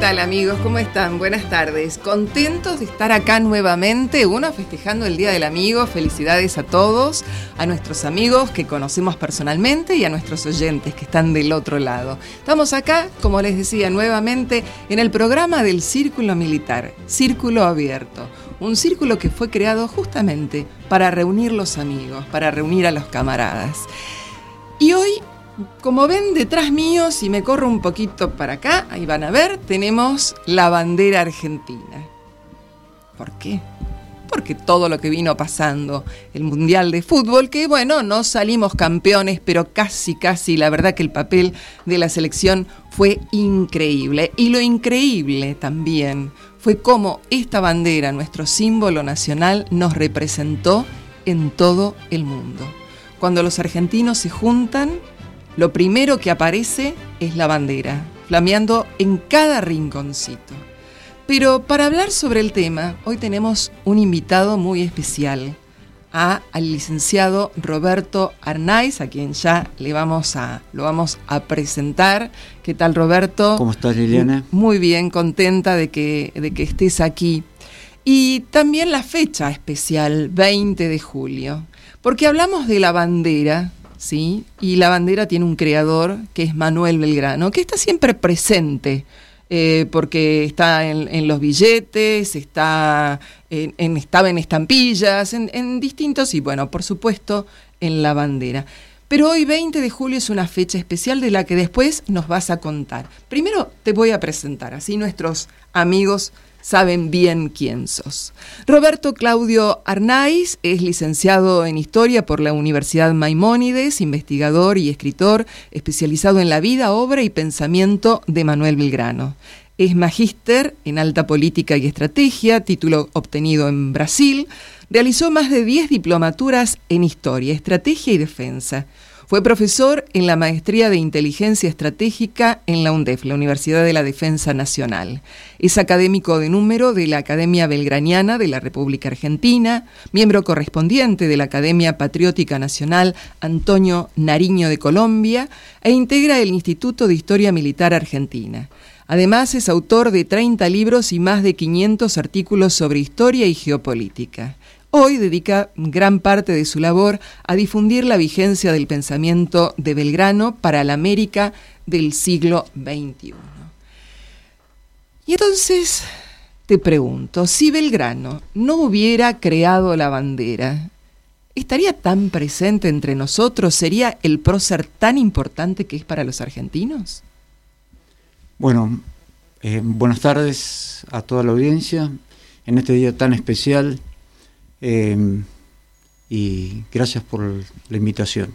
tal, amigos? ¿Cómo están? Buenas tardes. Contentos de estar acá nuevamente, festejando el Día del Amigo. Felicidades a todos, a nuestros amigos que conocemos personalmente y a nuestros oyentes que están del otro lado. Estamos acá, como les decía, nuevamente en el programa del Círculo Militar, Círculo Abierto. Un círculo que fue creado justamente para reunir los amigos, para reunir a los camaradas. Y hoy, como ven detrás mío, si me corro un poquito para acá, ahí van a ver, tenemos la bandera argentina. ¿Por qué? Porque todo lo que vino pasando, el Mundial de Fútbol, que bueno, no salimos campeones, pero casi, la verdad que el papel de la selección fue increíble. Y lo increíble también fue cómo esta bandera, nuestro símbolo nacional, nos representó en todo el mundo. Cuando los argentinos se juntan, lo primero que aparece es la bandera, flameando en cada rinconcito. Pero para hablar sobre el tema, hoy tenemos un invitado muy especial, al licenciado Roberto Arnaiz, a quien ya lo vamos a presentar. ¿Qué tal, Roberto? ¿Cómo estás, Liliana? Muy bien, contenta de que estés aquí. Y también la fecha especial, 20 de julio, porque hablamos de la bandera, ¿sí? Y la bandera tiene un creador que es Manuel Belgrano, que está siempre presente, porque está en los billetes, estaba en estampillas, en distintos, y bueno, por supuesto, en la bandera. Pero hoy, 20 de julio, es una fecha especial de la que después nos vas a contar. Primero te voy a presentar, así nuestros amigos saben bien quién sos. Roberto Claudio Arnaiz es licenciado en Historia por la Universidad Maimónides, investigador y escritor especializado en la vida, obra y pensamiento de Manuel Belgrano. Es magíster en Alta Política y Estrategia, título obtenido en Brasil. Realizó más de 10 diplomaturas en Historia, Estrategia y Defensa. Fue profesor en la Maestría de Inteligencia Estratégica en la UNDEF, la Universidad de la Defensa Nacional. Es académico de número de la Academia Belgraniana de la República Argentina, miembro correspondiente de la Academia Patriótica Nacional Antonio Nariño de Colombia e integra el Instituto de Historia Militar Argentina. Además, es autor de 30 libros y más de 500 artículos sobre historia y geopolítica. Hoy dedica gran parte de su labor a difundir la vigencia del pensamiento de Belgrano para la América del siglo XXI. Y entonces te pregunto, si Belgrano no hubiera creado la bandera, ¿estaría tan presente entre nosotros? ¿Sería el prócer tan importante que es para los argentinos? Bueno, buenas tardes a toda la audiencia en este día tan especial. Y gracias por la invitación.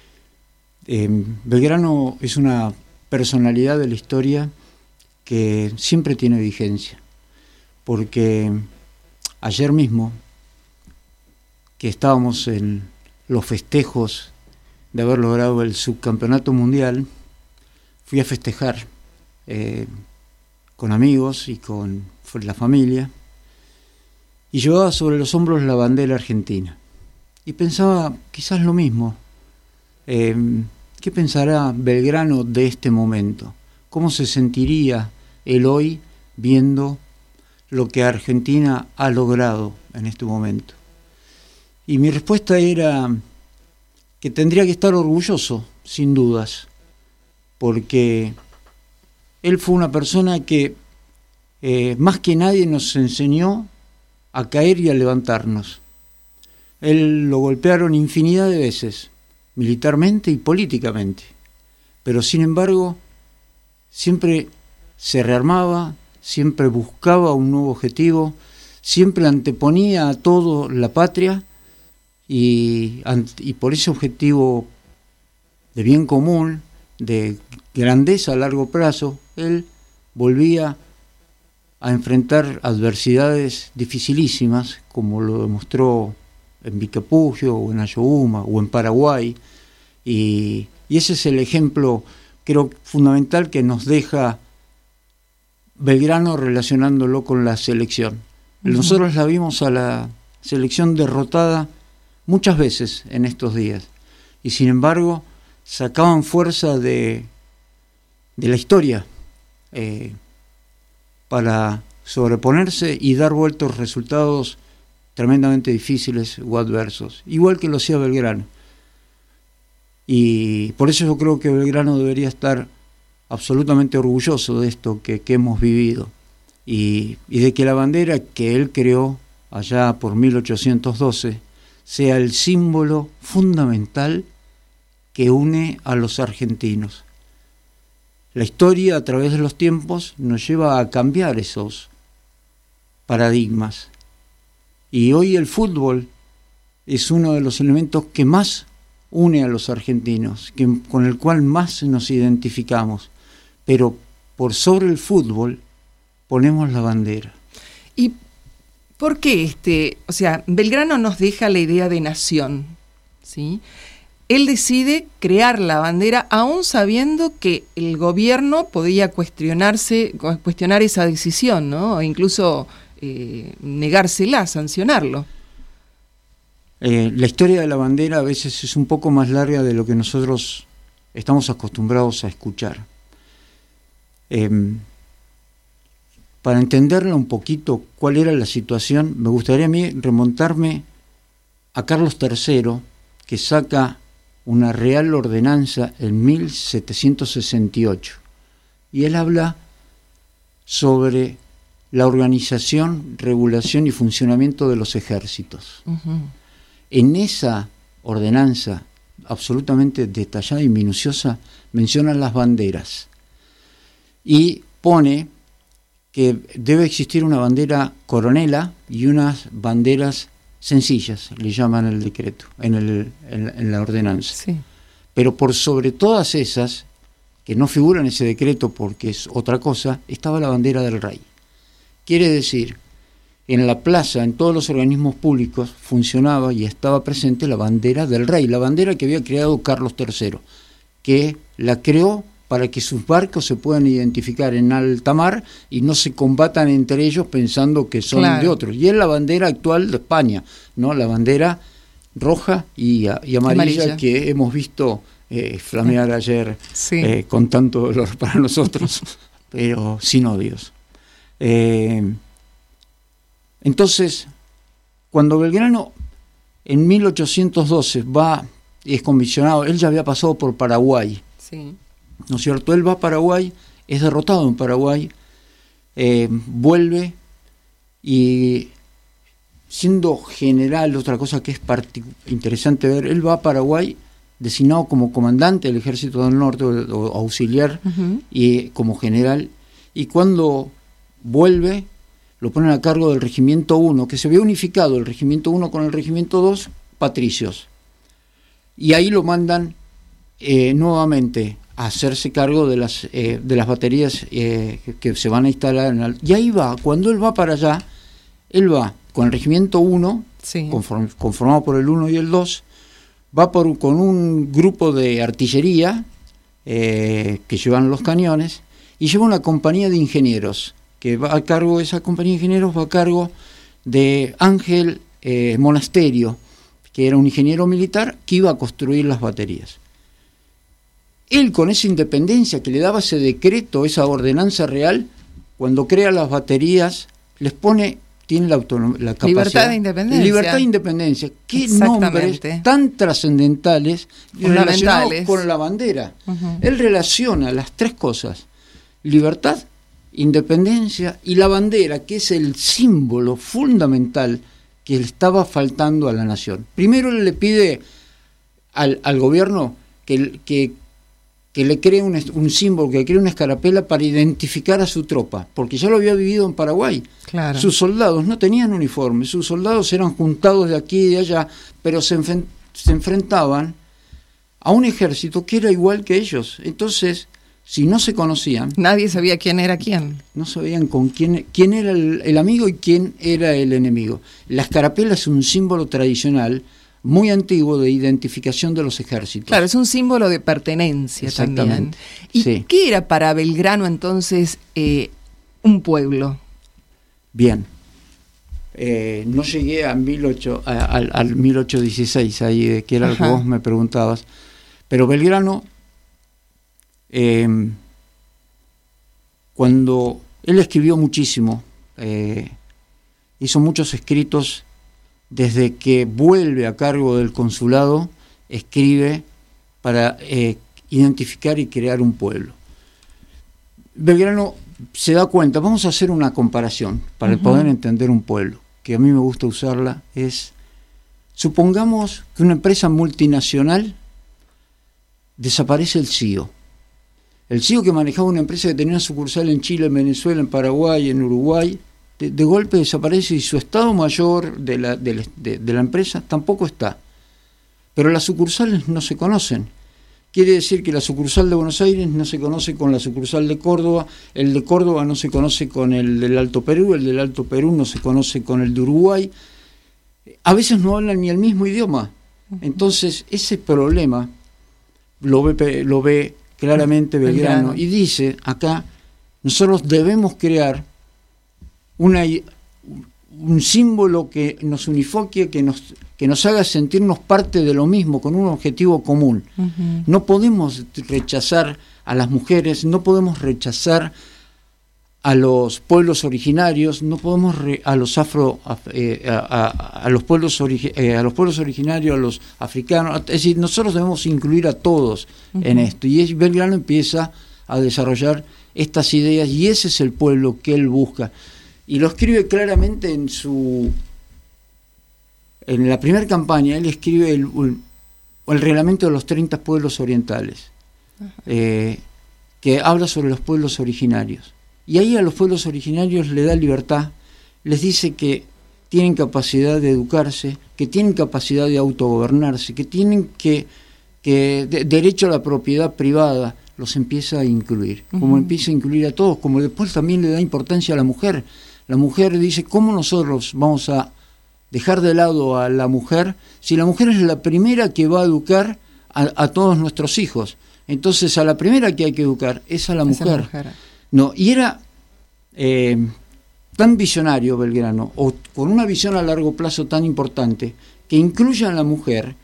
Belgrano es una personalidad de la historia que siempre tiene vigencia, porque ayer mismo, que estábamos en los festejos de haber logrado el subcampeonato mundial, fui a festejar con amigos y con la familia, y llevaba sobre los hombros la bandera argentina. Y pensaba quizás lo mismo. ¿Qué pensará Belgrano de este momento? ¿Cómo se sentiría él hoy viendo lo que Argentina ha logrado en este momento? Y mi respuesta era que tendría que estar orgulloso, sin dudas, porque él fue una persona que más que nadie nos enseñó a caer y a levantarnos. Él lo golpearon infinidad de veces, militarmente y políticamente, pero sin embargo siempre se rearmaba, siempre buscaba un nuevo objetivo, siempre anteponía a todo la patria y por ese objetivo de bien común, de grandeza a largo plazo, él volvía a enfrentar adversidades dificilísimas, como lo demostró en Vilcapugio, o en Ayohuma, o en Paraguay, y ese es el ejemplo, creo, fundamental que nos deja Belgrano relacionándolo con la selección. Nosotros la vimos a la selección derrotada muchas veces en estos días, y sin embargo sacaban fuerza de la historia. para sobreponerse y dar vueltos a resultados tremendamente difíciles o adversos, igual que lo hacía Belgrano. Y por eso yo creo que Belgrano debería estar absolutamente orgulloso de esto que hemos vivido, y de que la bandera que él creó allá por 1812 sea el símbolo fundamental que une a los argentinos. La historia a través de los tiempos nos lleva a cambiar esos paradigmas, y hoy el fútbol es uno de los elementos que más une a los argentinos, con el cual más nos identificamos, pero por sobre el fútbol ponemos la bandera. ¿Y por qué Belgrano nos deja la idea de nación, ¿sí? Él decide crear la bandera aún sabiendo que el gobierno podía cuestionar esa decisión, ¿no? E incluso negársela, sancionarlo. La historia de la bandera a veces es un poco más larga de lo que nosotros estamos acostumbrados a escuchar. Para entenderla un poquito cuál era la situación, me gustaría a mí remontarme a Carlos III, que saca una real ordenanza en 1768, y él habla sobre la organización, regulación y funcionamiento de los ejércitos. Uh-huh. En esa ordenanza absolutamente detallada y minuciosa menciona las banderas y pone que debe existir una bandera coronela y unas banderas sencillas, le llaman el decreto, en la ordenanza. Sí. Pero por sobre todas esas, que no figuran en ese decreto porque es otra cosa, estaba la bandera del rey. Quiere decir, en la plaza, en todos los organismos públicos, funcionaba y estaba presente la bandera del rey, la bandera que había creado Carlos III, que la creó para que sus barcos se puedan identificar en alta mar y no se combatan entre ellos pensando que son de otros. Y es la bandera actual de España, ¿no? La bandera roja y amarilla que hemos visto flamear ayer, sí, con tanto dolor para nosotros, pero sin odios. Entonces, cuando Belgrano en 1812 es comisionado, él ya había pasado por Paraguay, sí, ¿no es cierto? Él va a Paraguay, es derrotado en Paraguay, vuelve y siendo general, otra cosa que es interesante ver, él va a Paraguay designado como comandante del Ejército del Norte o auxiliar, uh-huh, y como general, y cuando vuelve lo ponen a cargo del Regimiento 1, que se había unificado el Regimiento 1 con el Regimiento 2, patricios, y ahí lo mandan nuevamente a hacerse cargo de las baterías que se van a instalar y ahí va, cuando él va para allá, él va con el Regimiento 1, sí, conformado por el 1 y el 2, va con un grupo de artillería que llevan los cañones, y lleva una compañía de ingenieros, que va a cargo, esa compañía de ingenieros va a cargo de Ángel Monasterio, que era un ingeniero militar que iba a construir las baterías. Él, con esa independencia que le daba ese decreto, esa ordenanza real, cuando crea las baterías, les pone, tiene la capacidad. Libertad de independencia. Libertad de independencia. Qué nombres tan trascendentales relacionados con la bandera. Uh-huh. Él relaciona las tres cosas: libertad, independencia y la bandera, que es el símbolo fundamental que le estaba faltando a la nación. Primero él le pide al gobierno que le cree un símbolo, que cree una escarapela para identificar a su tropa, porque ya lo había vivido en Paraguay. Claro. Sus soldados no tenían uniforme, sus soldados eran juntados de aquí y de allá, pero se enfrentaban a un ejército que era igual que ellos. Entonces, si no se conocían, nadie sabía quién era quién. No sabían con quién era el amigo y quién era el enemigo. La escarapela es un símbolo tradicional muy antiguo de identificación de los ejércitos. Claro, es un símbolo de pertenencia también. ¿Y sí, qué era para Belgrano entonces un pueblo? Bien, no llegué al 1816, ahí que era lo que vos me preguntabas, pero Belgrano, cuando Él escribió muchísimo, hizo muchos escritos. Desde que vuelve a cargo del consulado, escribe para identificar y crear un pueblo. Belgrano se da cuenta, vamos a hacer una comparación para poder entender un pueblo, que a mí me gusta usarla, supongamos que una empresa multinacional desaparece el CEO. El CEO que manejaba una empresa que tenía una sucursal en Chile, en Venezuela, en Paraguay, en Uruguay, de golpe desaparece y su estado mayor de la empresa tampoco está. Pero las sucursales no se conocen. Quiere decir que la sucursal de Buenos Aires no se conoce con la sucursal de Córdoba, el de Córdoba no se conoce con el del Alto Perú, el del Alto Perú no se conoce con el de Uruguay. A veces no hablan ni el mismo idioma. Entonces, ese problema lo ve claramente Belgrano y dice acá, nosotros debemos crear un símbolo que nos unifique, que nos haga sentirnos parte de lo mismo, con un objetivo común. No podemos rechazar a las mujeres, no podemos rechazar a los pueblos originarios, no podemos a los pueblos originarios, a los africanos, es decir, nosotros debemos incluir a todos en esto. Y Belgrano empieza a desarrollar estas ideas y ese es el pueblo que él busca. Y lo escribe claramente en la primera campaña. Él escribe el reglamento de los 30 pueblos orientales, que habla sobre los pueblos originarios. Y ahí a los pueblos originarios le da libertad, les dice que tienen capacidad de educarse, que tienen capacidad de autogobernarse, que tienen derecho a la propiedad privada. Los empieza a incluir, como empieza a incluir a todos, como después también le da importancia a la mujer. La mujer dice, ¿cómo nosotros vamos a dejar de lado a la mujer si la mujer es la primera que va a educar a todos nuestros hijos? Entonces a la primera que hay que educar es a la mujer. No, y era tan visionario Belgrano, o con una visión a largo plazo tan importante, que incluye a la mujer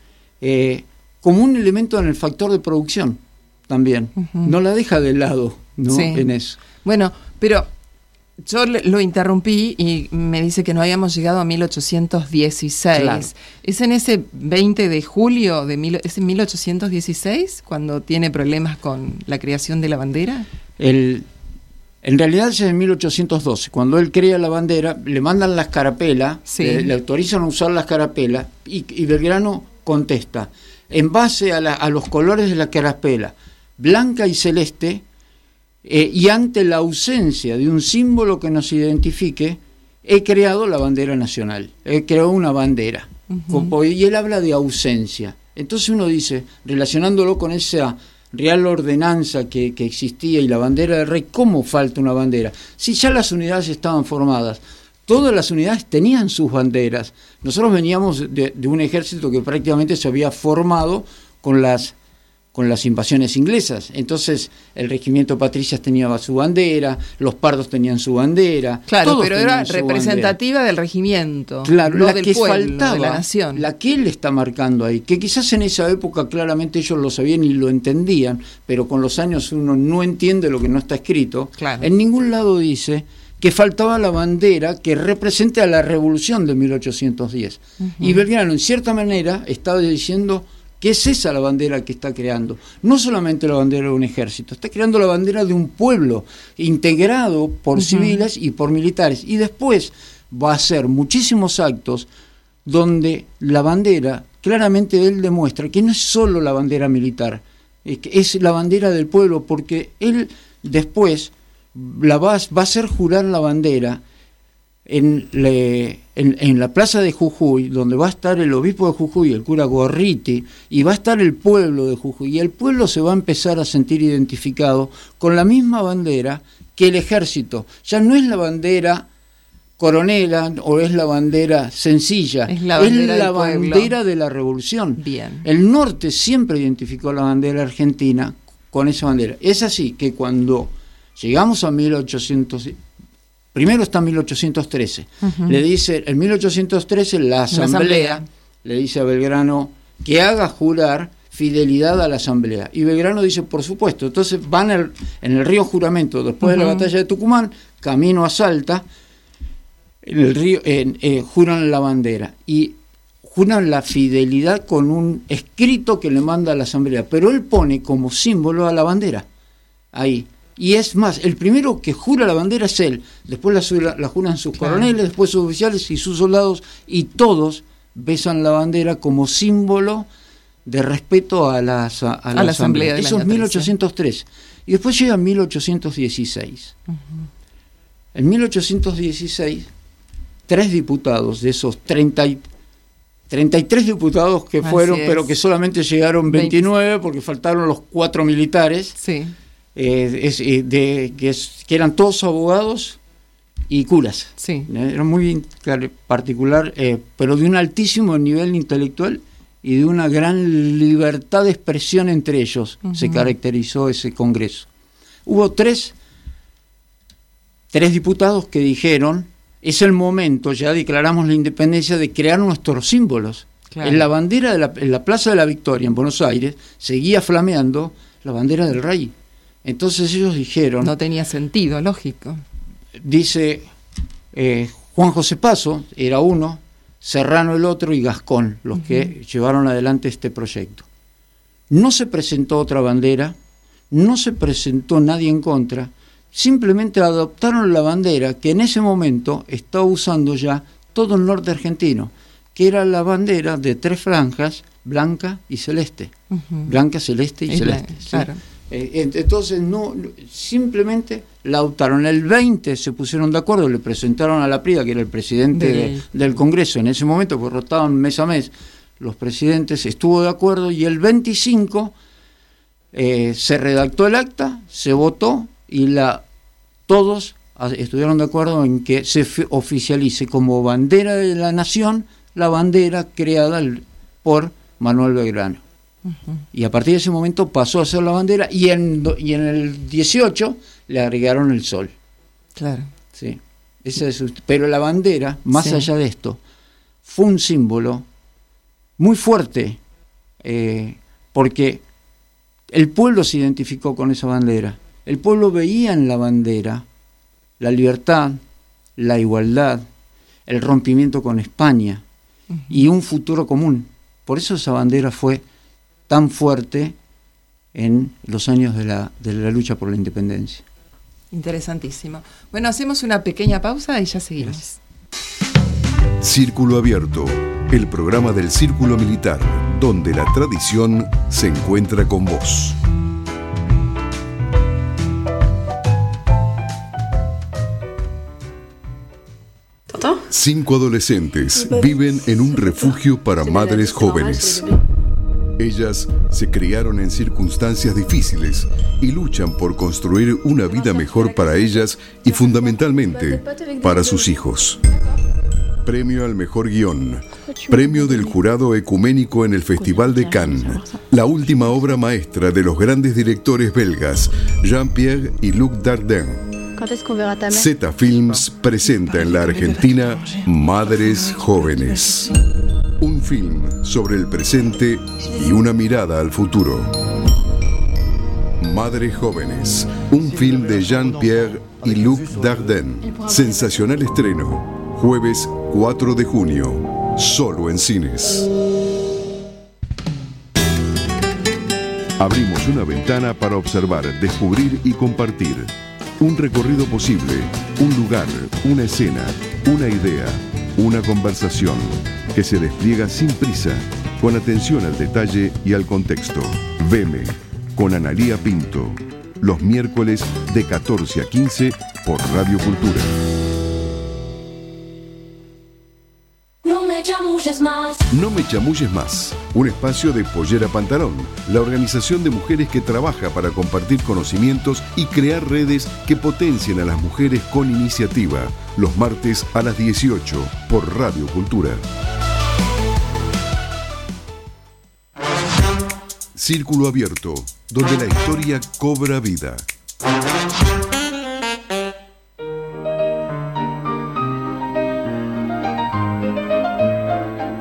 como un elemento en el factor de producción también. No la deja de lado, ¿no? Sí. En eso. Bueno, pero yo lo interrumpí y me dice que no habíamos llegado a 1816. Claro. ¿Es en ese 20 de julio ¿es en 1816 cuando tiene problemas con la creación de la bandera? En realidad es en 1812, cuando él crea la bandera, le mandan la escarapela, le autorizan a usar la escarapela y Belgrano contesta, en base a los colores de la escarapela, blanca y celeste, y ante la ausencia de un símbolo que nos identifique, he creado la bandera nacional, he creado una bandera. Y él habla de ausencia. Entonces uno dice, relacionándolo con esa real ordenanza que existía y la bandera del rey, ¿cómo falta una bandera? Si ya las unidades estaban formadas, todas las unidades tenían sus banderas. Nosotros veníamos de un ejército que prácticamente se había formado con las invasiones inglesas. Entonces el regimiento Patricias tenía su bandera, los pardos tenían su bandera. Claro, pero era representativa del regimiento, claro, no la del que pueblo, faltaba, de la nación. La que él está marcando ahí, que quizás en esa época claramente ellos lo sabían y lo entendían, pero con los años uno no entiende lo que no está escrito. Claro. En ningún lado dice que faltaba la bandera que represente a la revolución de 1810. Y Belgrano, en cierta manera, estaba diciendo que es esa la bandera que está creando. No solamente la bandera de un ejército, está creando la bandera de un pueblo integrado por civiles y por militares. Y después va a hacer muchísimos actos donde la bandera, claramente él demuestra que no es solo la bandera militar, es la bandera del pueblo, porque él después va a hacer jurar la bandera en la plaza de Jujuy, donde va a estar el obispo de Jujuy, el cura Gorriti, y va a estar el pueblo de Jujuy, y el pueblo se va a empezar a sentir identificado con la misma bandera que el ejército. Ya no es la bandera coronela o es la bandera sencilla, es la bandera de la revolución. Bien. El norte siempre identificó la bandera argentina con esa bandera. Es así que cuando llegamos a 1800... Primero está 1813. Le dice, en 1813 la asamblea le dice a Belgrano que haga jurar fidelidad a la asamblea. Y Belgrano dice, por supuesto. Entonces van en el río Juramento, después de la batalla de Tucumán, camino a Salta, en el río, juran la bandera y juran la fidelidad con un escrito que le manda a la asamblea, pero él pone como símbolo a la bandera ahí. Y es más, el primero que jura la bandera es él, después la juran sus coroneles, después sus oficiales y sus soldados, y todos besan la bandera como símbolo de respeto a la asamblea. Eso es 1803. Y después llega 1816. En 1816, 3 diputados de esos 33 diputados que fueron, pero que solamente llegaron 29 porque faltaron los 4 militares, que eran todos abogados y curas. Era muy particular, pero de un altísimo nivel intelectual y de una gran libertad de expresión entre ellos. Se caracterizó ese congreso. Hubo tres diputados que dijeron: es el momento, ya declaramos la independencia, de crear nuestros símbolos. En la bandera en la Plaza de la Victoria en Buenos Aires seguía flameando la bandera del rey. Entonces ellos dijeron... No tenía sentido, lógico. Dice Juan José Paso, era uno, Serrano el otro y Gascón, los que llevaron adelante este proyecto. No se presentó otra bandera, no se presentó nadie en contra, simplemente adoptaron la bandera que en ese momento estaba usando ya todo el norte argentino, que era la bandera de 3 franjas, blanca y celeste. Blanca, celeste y celeste. Claro. Entonces simplemente la adoptaron. El 20 se pusieron de acuerdo, le presentaron a Laprida, que era el presidente del Congreso en ese momento, porque rotaban mes a mes los presidentes, estuvo de acuerdo, y el 25 se redactó el acta, se votó y todos estuvieron de acuerdo en que se oficialice como bandera de la nación la bandera creada por Manuel Belgrano. Y a partir de ese momento pasó a ser la bandera, y en el 18 le agregaron el sol. Claro. Sí. Pero la bandera, más allá de esto, fue un símbolo muy fuerte, porque el pueblo se identificó con esa bandera. El pueblo veía en la bandera la libertad, la igualdad, el rompimiento con España y un futuro común. Por eso esa bandera fue tan fuerte en los años de la lucha por la independencia. Interesantísimo. Bueno, hacemos una pequeña pausa y ya seguimos. Círculo Abierto, el programa del Círculo Militar, donde la tradición se encuentra con vos. ¿Toto? 5 adolescentes viven en un refugio para madres jóvenes. Ellas se criaron en circunstancias difíciles y luchan por construir una vida mejor para ellas y fundamentalmente para sus hijos. Premio al mejor guión, premio del jurado ecuménico en el Festival de Cannes, la última obra maestra de los grandes directores belgas Jean-Pierre y Luc Dardenne. Zeta Films presenta en la Argentina Madres Jóvenes. Un film sobre el presente y una mirada al futuro. Madres Jóvenes, un film de Jean-Pierre y Luc Dardenne. Sensacional estreno, jueves 4 de junio, solo en cines. Abrimos una ventana para observar, descubrir y compartir. Un recorrido posible, un lugar, una escena, una idea, una conversación que se despliega sin prisa, con atención al detalle y al contexto. Veme, con Analía Pinto, los miércoles de 14 a 15 por Radio Cultura. No me chamulles más, un espacio de Pollera Pantalón, la organización de mujeres que trabaja para compartir conocimientos y crear redes que potencien a las mujeres con iniciativa, los martes a las 18 por Radio Cultura. Círculo Abierto, donde la historia cobra vida.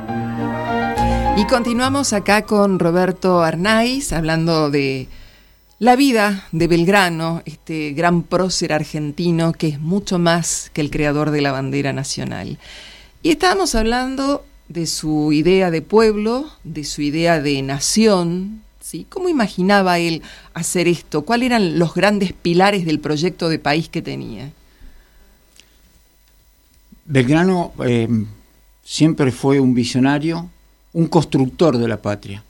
Y continuamos acá con Roberto Arnaiz, hablando de La vida de Belgrano, este gran prócer argentino que es mucho más que el creador de la bandera nacional. Y estábamos hablando de su idea de pueblo, de su idea de nación, ¿sí? ¿Cómo imaginaba él hacer esto? ¿Cuáles eran los grandes pilares del proyecto de país que tenía? Belgrano siempre fue un visionario, un constructor de la patria.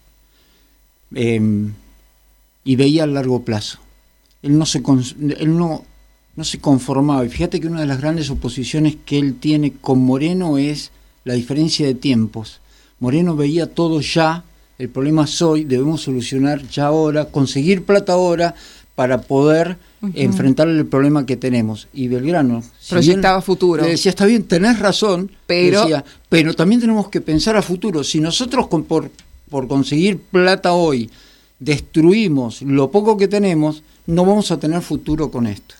Y veía a largo plazo. Él no se conformaba. Y fíjate que una de las grandes oposiciones que él tiene con Moreno es la diferencia de tiempos. Moreno veía todo ya, el problema es hoy, debemos solucionar ya ahora, conseguir plata ahora para poder enfrentar el problema que tenemos. Y Belgrano proyectaba futuro. Le decía, está bien, tenés razón, pero también tenemos que pensar a futuro. Si nosotros por conseguir plata hoy destruimos lo poco que tenemos, no vamos a tener futuro con esto.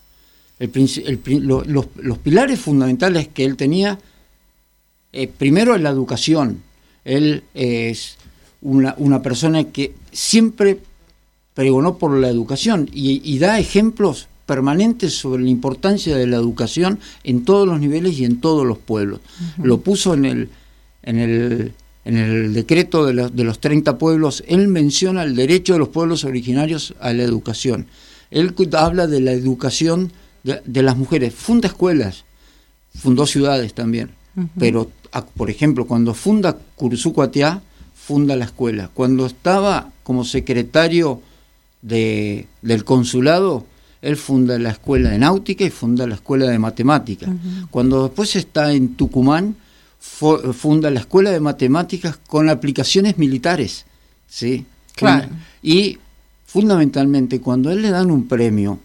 Los pilares fundamentales que él tenía, primero es la educación. Él es una persona que siempre pregonó por la educación y da ejemplos permanentes sobre la importancia de la educación en todos los niveles y en todos los pueblos. Lo puso en el decreto de los 30 pueblos. Él menciona el derecho de los pueblos originarios a la educación. Él habla de la educación de las mujeres. Funda escuelas, fundó ciudades también. Pero, por ejemplo, cuando funda Curuzú-Cuatiá, funda la escuela. Cuando estaba como secretario del consulado, él funda la escuela de náutica y funda la escuela de matemática. Cuando después está en Tucumán, funda la escuela de matemáticas con aplicaciones militares, ¿sí? Claro. Y fundamentalmente cuando a él le dan un premio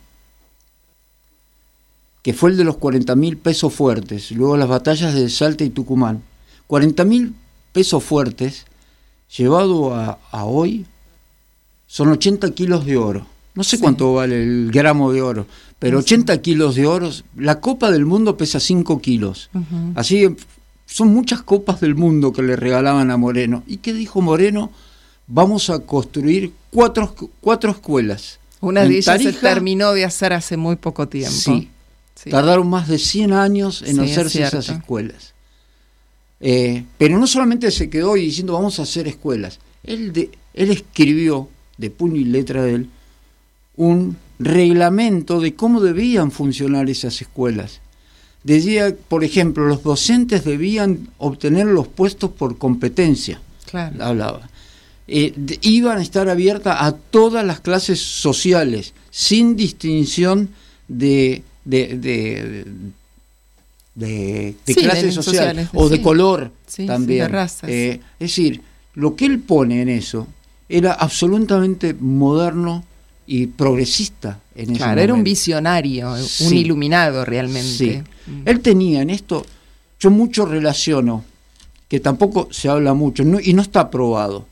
que fue el de los 40.000 pesos fuertes, luego las batallas de Salta y Tucumán, 40.000 pesos fuertes llevado a hoy son 80 kilos de oro. No sé cuánto vale el gramo de oro, pero 80 kilos de oro. La Copa del Mundo pesa 5 kilos. Así son muchas copas del mundo que le regalaban a Moreno. ¿Y qué dijo Moreno? Vamos a construir cuatro escuelas. Una de ellas se terminó de hacer hace muy poco tiempo. Sí. Tardaron más de 100 años en hacerse esas escuelas. Pero no solamente se quedó diciendo vamos a hacer escuelas. Él escribió, de puño y letra de él, un reglamento de cómo debían funcionar esas escuelas. Decía, por ejemplo, los docentes debían obtener los puestos por competencia. Claro. Hablaba. Iban a estar abiertas a todas las clases sociales, sin distinción de clases sociales o de color también. De razas. Es decir, lo que él pone en eso era absolutamente moderno y progresista en ese momento. Era un visionario, un iluminado realmente. Sí. Él tenía en esto, yo mucho relaciono, que tampoco se habla mucho y no está probado.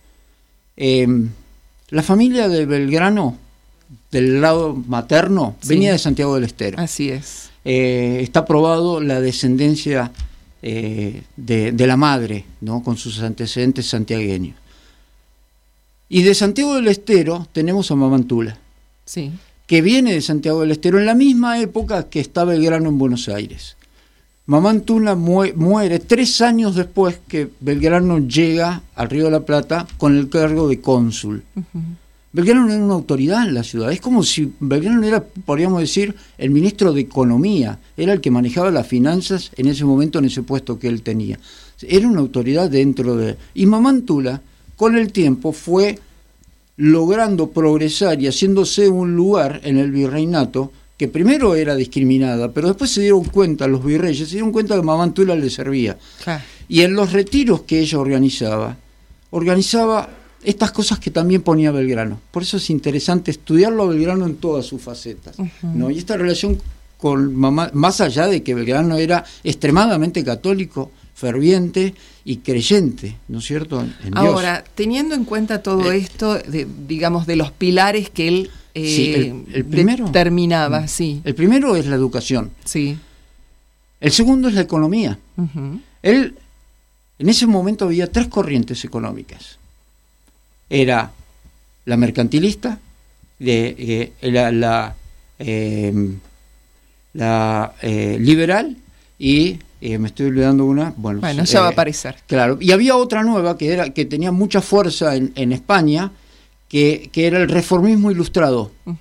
La familia de Belgrano, del lado materno, venía de Santiago del Estero. Así es. Está probado la descendencia de la madre, ¿no? Con sus antecedentes santiagueños. Y de Santiago del Estero tenemos a Mamantula, que viene de Santiago del Estero en la misma época que está Belgrano en Buenos Aires. Mamantula muere 3 años después que Belgrano llega al Río de la Plata con el cargo de cónsul. Belgrano era una autoridad en la ciudad. Es como si Belgrano era, podríamos decir, el ministro de Economía. Era el que manejaba las finanzas en ese momento, en ese puesto que él tenía. Era una autoridad dentro de... Y Mamantula, con el tiempo, fue logrando progresar y haciéndose un lugar en el virreinato, que primero era discriminada, pero después se dieron cuenta, los virreyes, se dieron cuenta que Mamantula le servía. Y en los retiros que ella organizaba estas cosas que también ponía Belgrano. Por eso es interesante estudiarlo a Belgrano en todas sus facetas, ¿no? Y esta relación con mamá, más allá de que Belgrano era extremadamente católico, ferviente y creyente, ¿no es cierto?, en Ahora, Dios. teniendo en cuenta todo esto, digamos, de los pilares que él el primero, determinaba, El primero es la educación. El segundo es la economía. En ese momento había 3 corrientes económicas. Era la mercantilista, liberal y me estoy olvidando una. Bueno, ya va a aparecer. Claro, y había otra nueva que tenía mucha fuerza en España, que era el reformismo ilustrado. Uh-huh.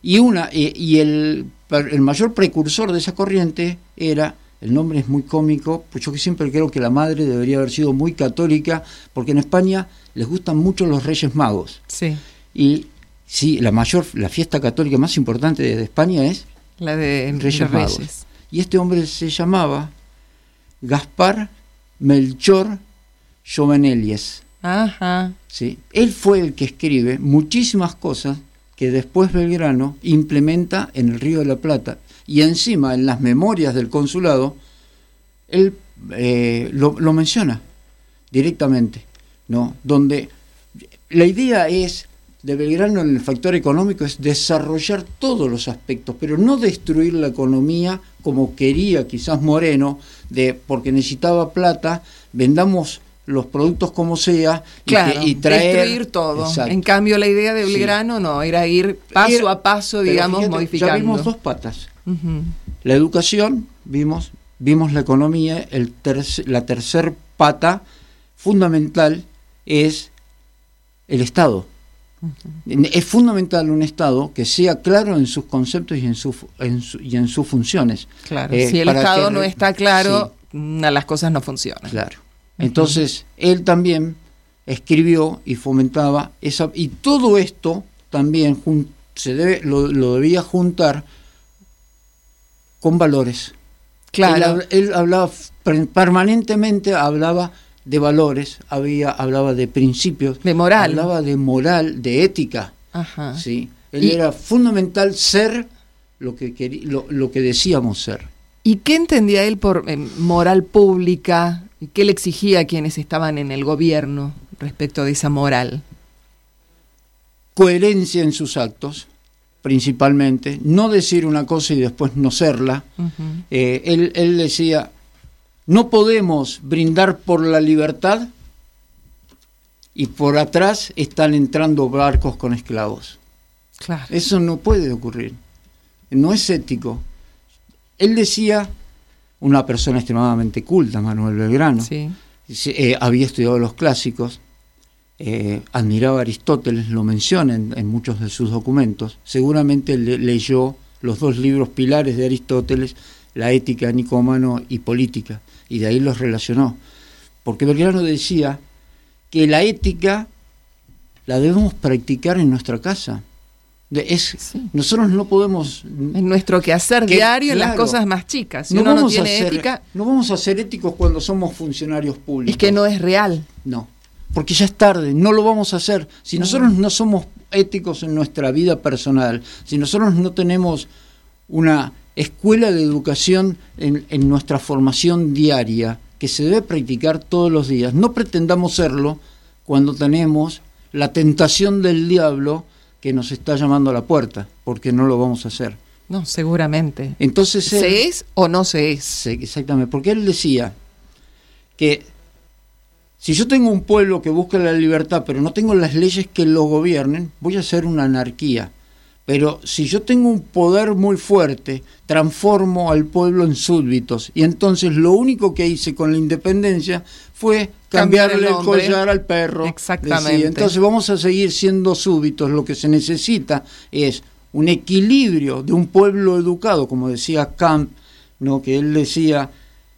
Y el mayor precursor de esa corriente era, el nombre es muy cómico, pues yo que siempre creo que la madre debería haber sido muy católica, porque en España les gustan mucho los Reyes Magos. Sí. Y sí, la fiesta católica más importante de España es la de Reyes Magos. Y este hombre se llamaba Gaspar Melchor Jovenelius. Ajá. Sí, él fue el que escribe muchísimas cosas que después Belgrano implementa en el Río de la Plata, y encima en las memorias del consulado él lo menciona directamente, ¿no? Donde la idea de Belgrano en el factor económico es desarrollar todos los aspectos, pero no destruir la economía como quería quizás Moreno, porque necesitaba plata, vendamos los productos como sea, claro, y traer, destruir todo. Exacto. En cambio la idea de Belgrano no, era ir paso a paso, digamos, fíjate, modificando. Ya vimos dos patas. Uh-huh. La educación, vimos la economía, la tercer pata fundamental es el Estado. Uh-huh. Es fundamental un Estado que sea claro en sus conceptos y en sus funciones. Claro, si el Estado no está claro, sí, las cosas no funcionan. Claro. Entonces, él también escribió y fomentaba y todo esto también lo debía juntar con valores. Claro. Él hablaba permanentemente, hablaba de valores, hablaba de principios, de moral, hablaba de moral, de ética. Ajá. ¿Sí? Era fundamental ser lo que decíamos ser. ¿Y qué entendía él por moral pública? ¿Y qué le exigía a quienes estaban en el gobierno respecto de esa moral? Coherencia en sus actos, principalmente. No decir una cosa y después no serla. Uh-huh. Él decía, no podemos brindar por la libertad y por atrás están entrando barcos con esclavos. Claro. Eso no puede ocurrir. No es ético. Él decía, una persona extremadamente culta, Manuel Belgrano, sí, había estudiado los clásicos, admiraba a Aristóteles, lo menciona en muchos de sus documentos, seguramente leyó los dos libros pilares de Aristóteles, La Ética, Nicómano y Política, y de ahí los relacionó, porque Belgrano decía que la ética la debemos practicar en nuestra casa. Sí. Nosotros no podemos... En nuestro quehacer diario, claro, en las cosas más chicas. Si uno no tiene ética... No vamos a ser éticos cuando somos funcionarios públicos. Es que no es real. No, porque ya es tarde, no lo vamos a hacer. Si nosotros no somos éticos en nuestra vida personal, si nosotros no tenemos una escuela de educación en nuestra formación diaria, que se debe practicar todos los días, no pretendamos serlo cuando tenemos la tentación del diablo que nos está llamando a la puerta, porque no lo vamos a hacer. No, seguramente. Entonces ¿se es o no se es? Exactamente, porque él decía que si yo tengo un pueblo que busca la libertad, pero no tengo las leyes que lo gobiernen, voy a hacer una anarquía. Pero si yo tengo un poder muy fuerte, transformo al pueblo en súbditos. Y entonces lo único que hice con la independencia fue cambiarle el collar al perro. Exactamente. Decía. Entonces vamos a seguir siendo súbditos. Lo que se necesita es un equilibrio de un pueblo educado, como decía Kant, ¿no? Que él decía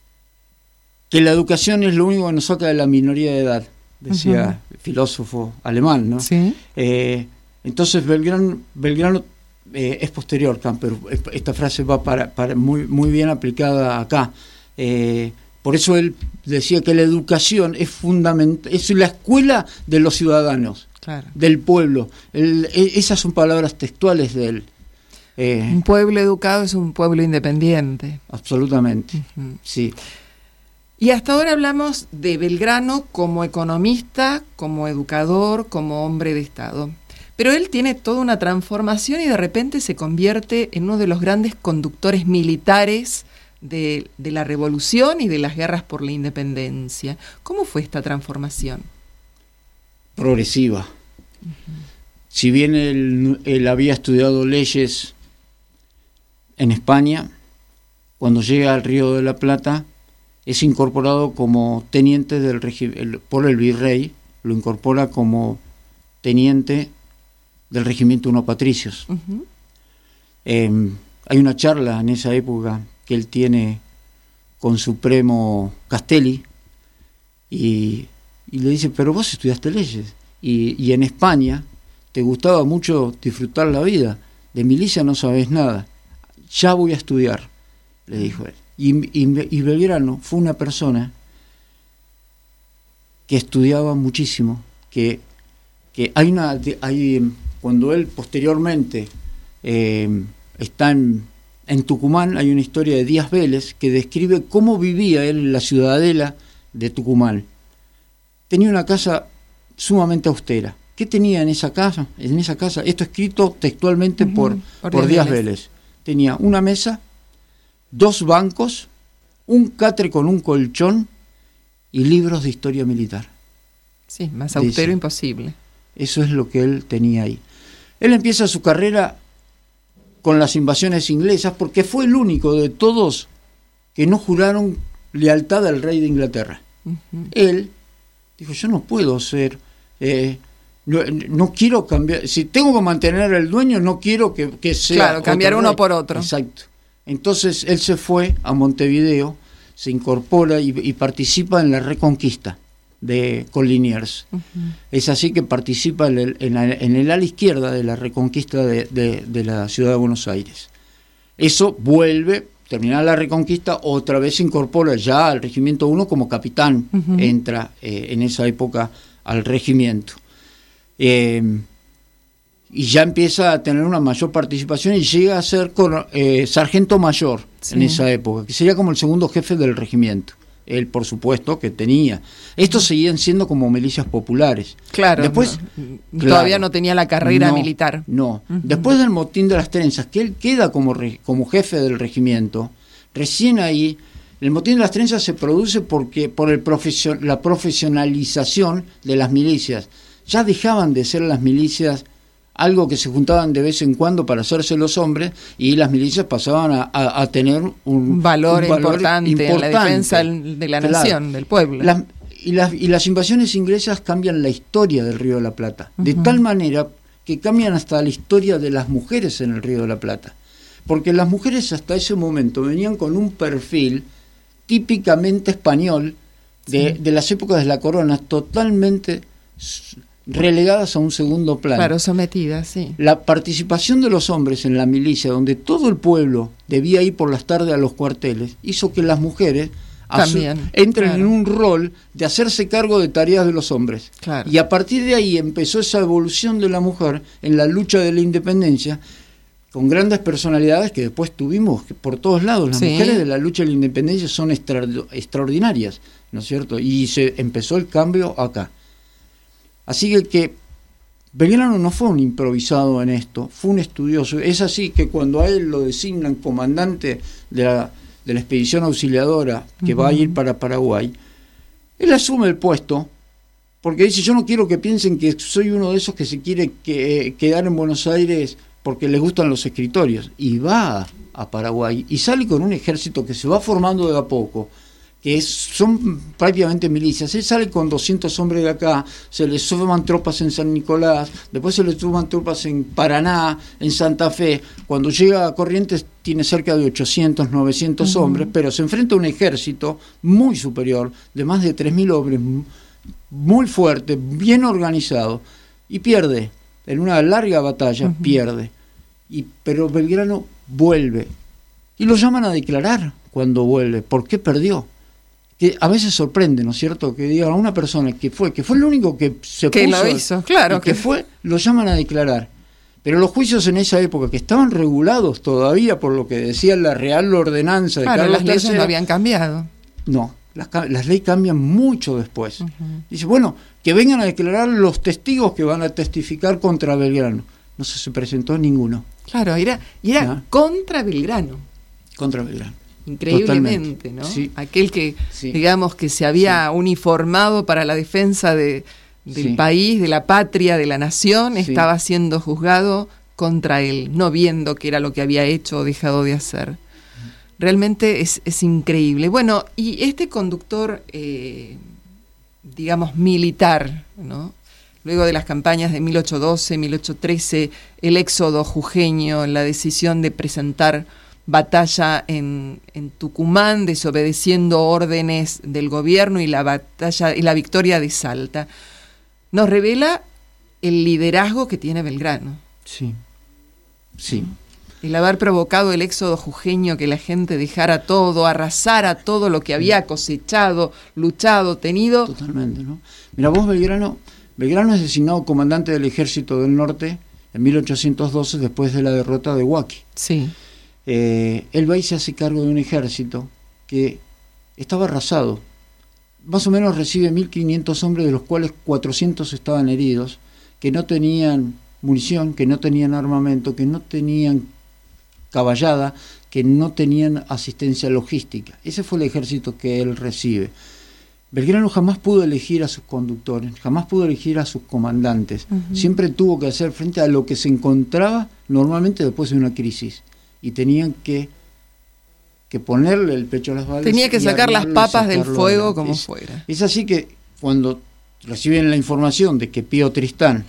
que la educación es lo único que nos saca de la minoría de edad, decía el filósofo alemán, ¿no? Sí. Entonces Belgrano es posterior, pero esta frase va para muy bien aplicada acá. Por eso él decía que la educación es fundamental, es la escuela de los ciudadanos, claro, del pueblo. Esas son palabras textuales de él. Un pueblo educado es un pueblo independiente. Absolutamente, sí. Y hasta ahora hablamos de Belgrano como economista, como educador, como hombre de Estado. Pero él tiene toda una transformación y de repente se convierte en uno de los grandes conductores militares de la revolución y de las guerras por la independencia. ¿Cómo fue esta transformación? Progresiva. Si bien él había estudiado leyes en España, cuando llega al Río de la Plata es incorporado como teniente por el virrey, lo incorpora como teniente del regimiento 1 Patricios. Uh-huh. Hay una charla en esa época que él tiene con Supremo Castelli y le dice, pero vos estudiaste leyes y en España te gustaba mucho disfrutar la vida, de milicia no sabés nada, ya voy a estudiar, le dijo él. Y Belgrano fue una persona que estudiaba muchísimo, que cuando él posteriormente está en Tucumán, hay una historia de Díaz Vélez que describe cómo vivía él en la ciudadela de Tucumán. Tenía una casa sumamente austera. ¿Qué tenía en esa casa? Esto escrito textualmente por Díaz Vélez. Tenía una mesa, 2 bancos, un catre con un colchón y libros de historia militar. Sí, más austero imposible. Eso es lo que él tenía ahí. Él empieza su carrera con las invasiones inglesas porque fue el único de todos que no juraron lealtad al rey de Inglaterra. Uh-huh. Él dijo, yo no puedo ser... no quiero cambiar... Si tengo que mantener al dueño, no quiero que sea... Claro, cambiar uno por otro. Exacto. Entonces él se fue a Montevideo, se incorpora y participa en la reconquista con Liniers. Uh-huh. Es así que participa en el ala izquierda de la reconquista de la ciudad de Buenos Aires. Eso vuelve, terminada la reconquista, otra vez se incorpora ya al Regimiento 1 como capitán, uh-huh. Entra en esa época al regimiento. Y ya empieza a tener una mayor participación y llega a ser sargento mayor, sí. En esa época, que sería como el segundo jefe del regimiento. Él, por supuesto, que tenía. Estos seguían siendo como milicias populares. Claro. Después, todavía no tenía la carrera militar. No. Uh-huh. Después del motín de las trenzas, que él queda como jefe del regimiento, recién ahí, el motín de las trenzas se produce por la profesionalización de las milicias. Ya dejaban de ser las milicias algo que se juntaban de vez en cuando para hacerse los hombres, y las milicias pasaban a tener un valor importante en la defensa de la nación, del pueblo. Y las invasiones inglesas cambian la historia del Río de la Plata, uh-huh. De tal manera que cambian hasta la historia de las mujeres en el Río de la Plata, porque las mujeres hasta ese momento venían con un perfil típicamente español de las épocas de la corona, totalmente relegadas a un segundo plano. Claro, sometidas, sí. La participación de los hombres en la milicia, donde todo el pueblo debía ir por las tardes a los cuarteles, hizo que las mujeres entren en un rol de hacerse cargo de tareas de los hombres. Claro. Y a partir de ahí empezó esa evolución de la mujer en la lucha de la independencia, con grandes personalidades que después tuvimos por todos lados. Las mujeres de la lucha de la independencia son extraordinarias, ¿no es cierto? Y se empezó el cambio acá. Así que Belgrano no fue un improvisado en esto, fue un estudioso. Es así que cuando a él lo designan comandante de la expedición auxiliadora que uh-huh. va a ir para Paraguay, él asume el puesto porque dice, yo no quiero que piensen que soy uno de esos que se quiere quedar en Buenos Aires porque les gustan los escritorios. Y va a Paraguay y sale con un ejército que se va formando de a poco, que son prácticamente milicias. Él sale con 200 hombres de acá, se le suman tropas en San Nicolás, después se le suman tropas en Paraná, en Santa Fe. Cuando llega a Corrientes tiene cerca de 800, 900 uh-huh. hombres, pero se enfrenta a un ejército muy superior, de más de 3.000 hombres, muy fuerte, bien organizado, y pierde. En una larga batalla uh-huh. pierde. Pero Belgrano vuelve. Y lo llaman a declarar cuando vuelve. ¿Por qué perdió? Que a veces sorprende, ¿no es cierto? Que digan a una persona que fue el único que se que puso... lo hizo, claro. Que fue, lo llaman a declarar. Pero los juicios en esa época, que estaban regulados todavía por lo que decía la Real Ordenanza de Carlos las leyes III, no habían cambiado. No, las leyes cambian mucho después. Uh-huh. Dice, bueno, que vengan a declarar los testigos que van a testificar contra Belgrano. No se presentó ninguno. Claro, era contra Belgrano. Contra Belgrano. Increíblemente, totalmente, ¿no? Sí. Aquel que, digamos, que se había uniformado para la defensa de del país, de la patria, de la nación, estaba siendo juzgado contra él, no viendo qué era lo que había hecho o dejado de hacer. Realmente es increíble. Bueno, y este conductor, digamos, militar, ¿no? Luego de las campañas de 1812, 1813, el éxodo jujeño, la decisión de presentar batalla en Tucumán, desobedeciendo órdenes del gobierno, y la victoria de Salta, nos revela el liderazgo que tiene Belgrano. Sí. El haber provocado el éxodo jujeño, que la gente dejara todo, arrasara todo lo que había cosechado, luchado, tenido. Totalmente, ¿no? Mira, vos, Belgrano es designado comandante del Ejército del Norte en 1812, después de la derrota de Huaki. Sí. Él va y se hace cargo de un ejército que estaba arrasado. Más o menos recibe 1.500 hombres, de los cuales 400 estaban heridos, que no tenían munición, que no tenían armamento, que no tenían caballada, que no tenían asistencia logística. Ese fue el ejército que él recibe. Belgrano jamás pudo elegir a sus conductores, jamás pudo elegir a sus comandantes. Siempre tuvo que hacer frente a lo que se encontraba normalmente después de una crisis. Y tenían que ponerle el pecho a las balas. Tenía que sacar las papas del fuego como fuera. Es así que cuando reciben la información de que Pío Tristán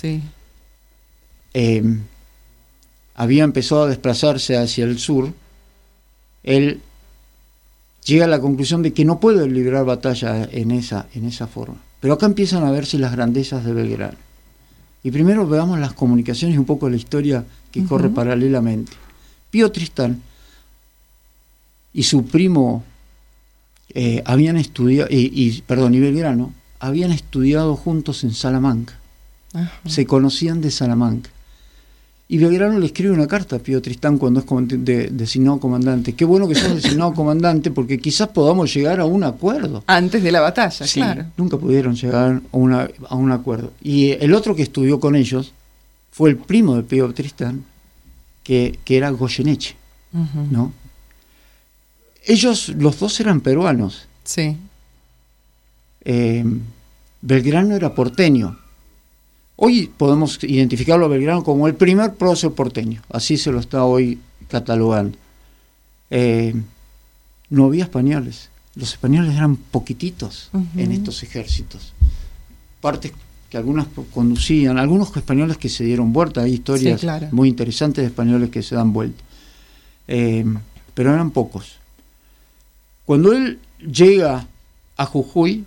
había empezado a desplazarse hacia el sur, él llega a la conclusión de que no puede librar batalla en esa forma. Pero acá empiezan a verse las grandezas de Belgrano. Y primero veamos las comunicaciones y un poco la historia que corre paralelamente. Pío Tristán y su primo habían estudiado, y Belgrano habían estudiado juntos en Salamanca. Se conocían de Salamanca. Y Belgrano le escribe una carta a Pío Tristán cuando es designado comandante. Qué bueno que sos designado comandante, porque quizás podamos llegar a un acuerdo. Antes de la batalla, sí, claro. Nunca pudieron llegar a un acuerdo. Y el otro que estudió con ellos fue el primo de Pío Tristán, que era Goyeneche, ¿no? Ellos, los dos, eran peruanos. Sí. Belgrano era porteño. Hoy podemos identificarlo a Belgrano como el primer prócer porteño, así se lo está hoy catalogando. No había españoles, los españoles eran poquititos en estos ejércitos. Partes que algunas conducían, algunos españoles que se dieron vuelta, hay historias muy interesantes de españoles que se dan vuelta, pero eran pocos. Cuando él llega a Jujuy,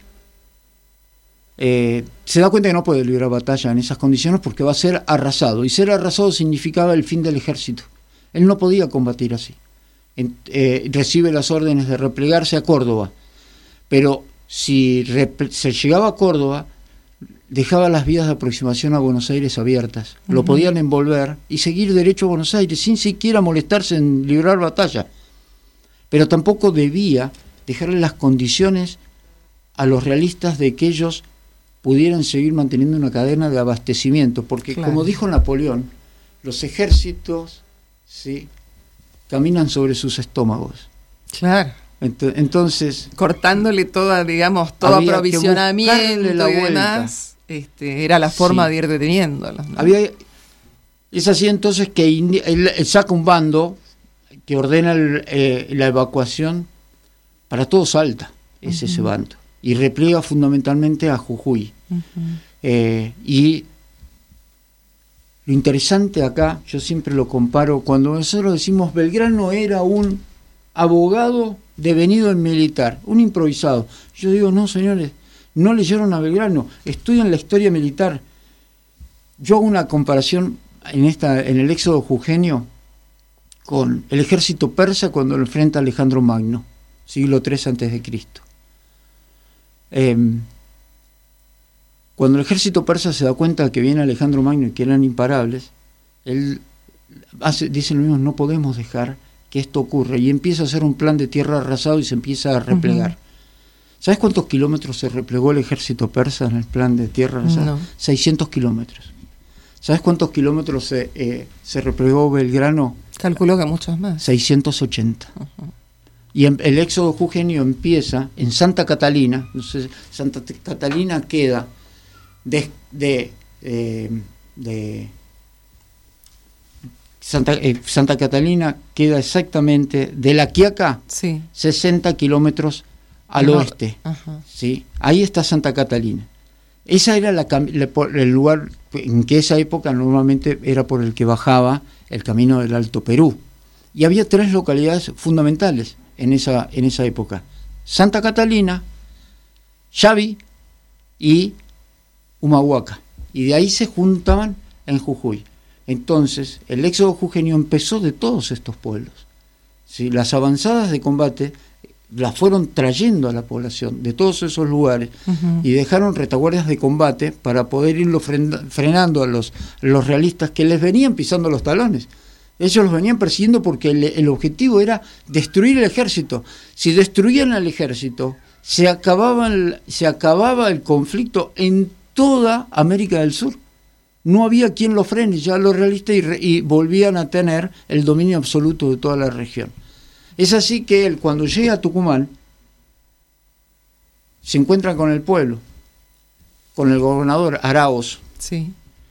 se da cuenta que no puede librar batalla en esas condiciones porque va a ser arrasado, y ser arrasado significaba el fin del ejército. Él no podía combatir así. Recibe las órdenes de replegarse a Córdoba, pero si se llegaba a Córdoba, dejaba las vías de aproximación a Buenos Aires abiertas. Lo podían envolver y seguir derecho a Buenos Aires sin siquiera molestarse en librar batalla, pero tampoco debía dejarle las condiciones a los realistas de que ellos pudieran seguir manteniendo una cadena de abastecimiento, porque como dijo Napoleón, los ejércitos caminan sobre sus estómagos. Claro. Entonces, cortándole toda, digamos, todo aprovisionamiento y demás, era la forma de ir deteniéndolos, ¿no? Es así entonces que él saca un bando que ordena la evacuación para todo Salta, ese bando, y repliega fundamentalmente a Jujuy. Y lo interesante acá, yo siempre lo comparo, cuando nosotros decimos Belgrano era un abogado devenido en militar, un improvisado. Yo digo, no, señores, no leyeron a Belgrano, estudian la historia militar. Yo hago una comparación en el éxodo jujeño con el ejército persa cuando lo enfrenta Alejandro Magno, siglo III a.C. Cuando el ejército persa se da cuenta que viene Alejandro Magno y que eran imparables, él dice lo mismo, no podemos dejar que esto ocurra, y empieza a hacer un plan de tierra arrasado y se empieza a replegar. ¿Sabes cuántos kilómetros se replegó el ejército persa en el plan de tierra arrasado? No. 600 kilómetros. ¿Sabes cuántos kilómetros se replegó Belgrano? Calculo que muchos más. 680. Y el éxodo jujeño empieza en Santa Catalina. Entonces, Santa Catalina queda de Santa Catalina queda exactamente de La Quiaca, Sí. 60 kilómetros al oeste. Ajá. ¿Sí? Ahí está Santa Catalina. Esa era el lugar en que esa época normalmente era por el que bajaba el camino del Alto Perú. Y había 3 localidades fundamentales en esa época: Santa Catalina, Xavi y Humahuaca. Y de ahí se juntaban en Jujuy. Entonces, el éxodo jujeño empezó de todos estos pueblos. ¿Sí? Las avanzadas de combate las fueron trayendo a la población de todos esos lugares, y dejaron retaguardias de combate para poder irlo frenando a los realistas que les venían pisando los talones. Ellos los venían persiguiendo porque el objetivo era destruir el ejército. Si destruían al ejército, se acababa el conflicto en toda América del Sur. No había quien lo frene, ya los realistas, y volvían a tener el dominio absoluto de toda la región. Es así que él, cuando llega a Tucumán, se encuentra con el pueblo, con el gobernador Araoz, Sí.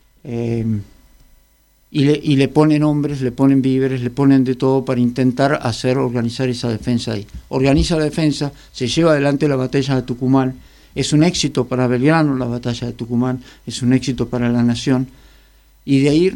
y le ponen hombres, le ponen víveres, le ponen de todo para intentar organizar esa defensa ahí. Organiza la defensa, se lleva adelante la batalla de Tucumán. Es un éxito para Belgrano la batalla de Tucumán, es un éxito para la nación, y de ahí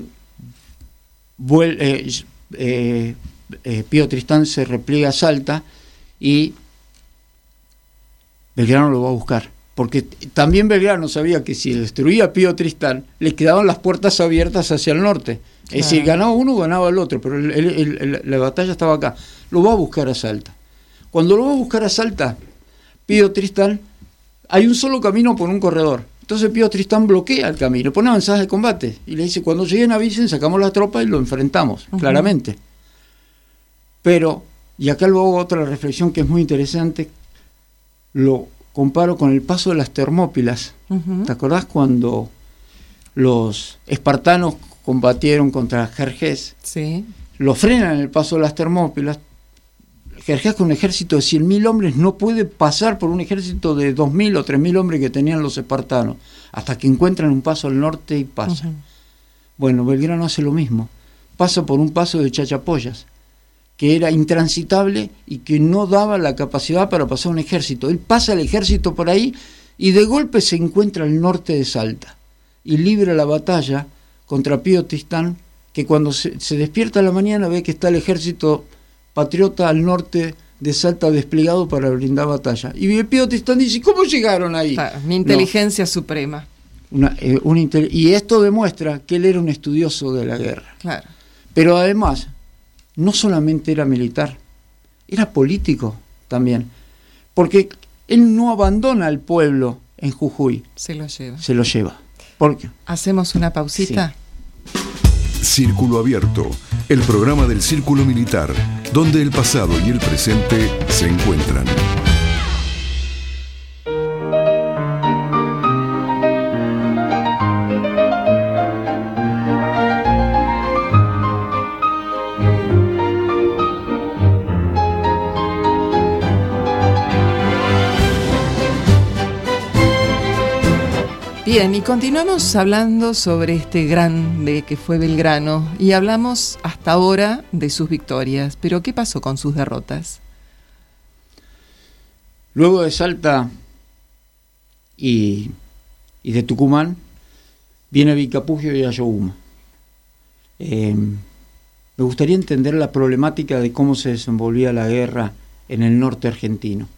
Pío Tristán se repliega a Salta y Belgrano lo va a buscar, porque también Belgrano sabía que si destruía a Pío Tristán le quedaban las puertas abiertas hacia el norte. Es decir, ganaba uno, ganaba el otro, pero la batalla estaba acá. Lo va a buscar a Salta. Cuando lo va a buscar a Salta, Pío Tristán, hay un solo camino por un corredor. Entonces Pío Tristán bloquea el camino, pone avanzadas de combate y le dice: cuando lleguen avisen, sacamos la tropa y lo enfrentamos, claramente. Pero, y acá luego hago otra reflexión que es muy interesante, lo comparo con el paso de las Termópilas. ¿Te acordás cuando los espartanos combatieron contra Jerjes? Sí. Lo frenan en el paso de las Termópilas. Jerjes, con un ejército de 100.000 hombres, no puede pasar por un ejército de 2.000 o 3.000 hombres que tenían los espartanos, hasta que encuentran un paso al norte y pasan. Bueno, Belgrano hace lo mismo. Pasa por un paso de Chachapoyas, que era intransitable y que no daba la capacidad para pasar un ejército. Él pasa el ejército por ahí y de golpe se encuentra al norte de Salta y libra la batalla contra Pío Tristán, que cuando se despierta a la mañana ve que está el ejército patriota al norte de Salta desplegado para brindar batalla. Y Pío Tristán dice: ¿cómo llegaron ahí? Mi inteligencia suprema. Y esto demuestra que él era un estudioso de la guerra. Claro. Pero además, no solamente era militar, era político también. Porque él no abandona al pueblo en Jujuy. Se lo lleva. Se lo lleva. ¿Por qué? ¿Hacemos una pausita? Sí. Círculo Abierto, el programa del Círculo Militar, donde el pasado y el presente se encuentran. Bien, y continuamos hablando sobre este grande que fue Belgrano, y hablamos hasta ahora de sus victorias, pero ¿qué pasó con sus derrotas? Luego de Salta y de Tucumán, viene Vilcapugio y Ayohuma. Me gustaría entender la problemática de cómo se desenvolvía la guerra en el norte argentino.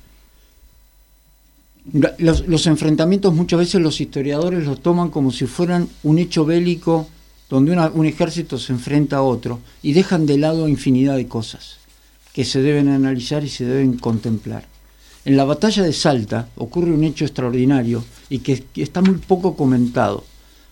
Los enfrentamientos muchas veces los historiadores los toman como si fueran un hecho bélico donde un ejército se enfrenta a otro y dejan de lado infinidad de cosas que se deben analizar y se deben contemplar. En la batalla de Salta ocurre un hecho extraordinario y que está muy poco comentado.